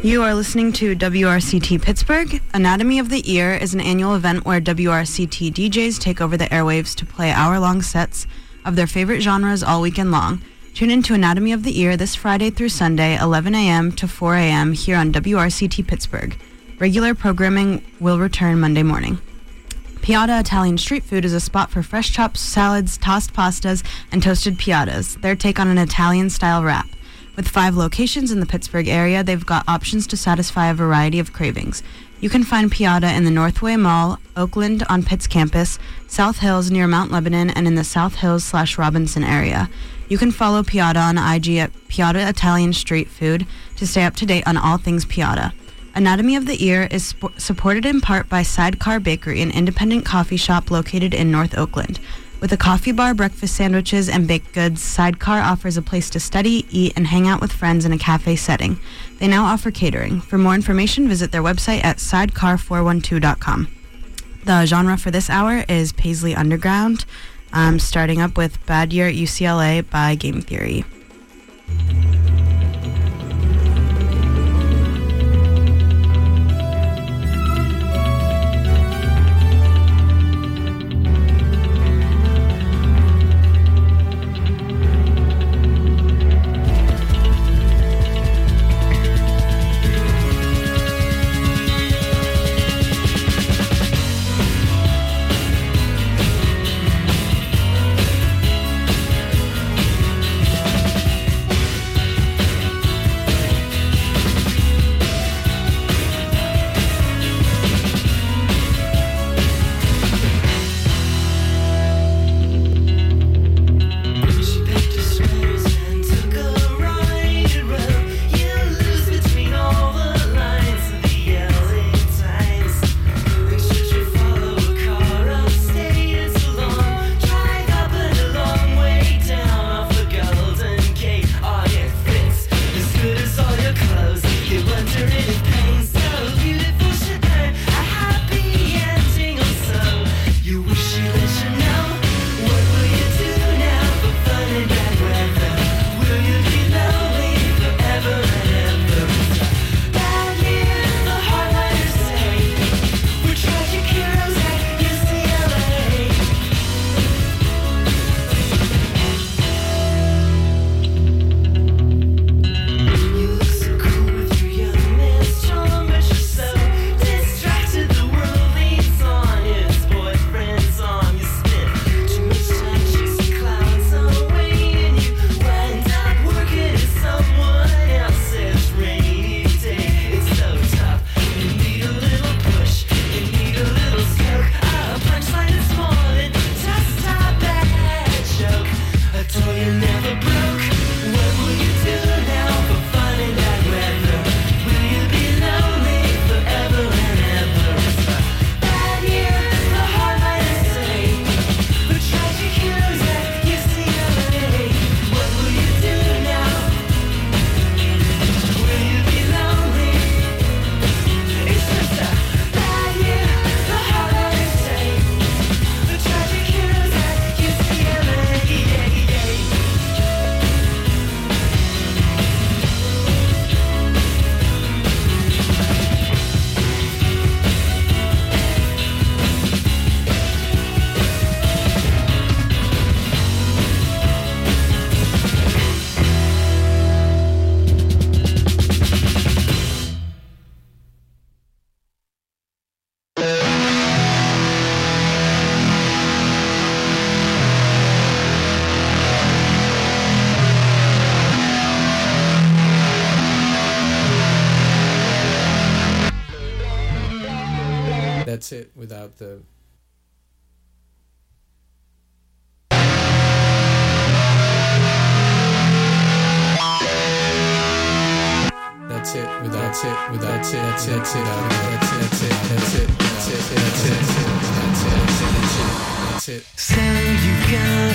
You are listening to WRCT Pittsburgh. Anatomy of the Ear is an annual event where WRCT DJs take over the airwaves to play hour-long sets of their favorite genres all weekend long. Tune in to Anatomy of the Ear this Friday through Sunday, 11 a.m. to 4 a.m. here on WRCT Pittsburgh. Regular programming will return Monday morning. Piatta Italian Street Food is a spot for fresh chopped salads, tossed pastas, and toasted piattas, their take on an Italian-style wrap. With 5 locations in the Pittsburgh area, they've got options to satisfy a variety of cravings. You can find Piatta in the Northway Mall, Oakland on Pitt's campus, South Hills near Mount Lebanon, and in the South Hills/Robinson area. You can follow Piatta on IG at Piatta Italian Street Food to stay up to date on all things Piatta. Anatomy of the Ear is supported in part by Sidecar Bakery, an independent coffee shop located in North Oakland. With a coffee bar, breakfast sandwiches, and baked goods, Sidecar offers a place to study, eat, and hang out with friends in a cafe setting. They now offer catering. For more information, visit their website at sidecar412.com. The genre for this hour is Paisley Underground, starting up with Bad Year at UCLA by Game Theory. That's it without the... That's it without it, that's it. So you got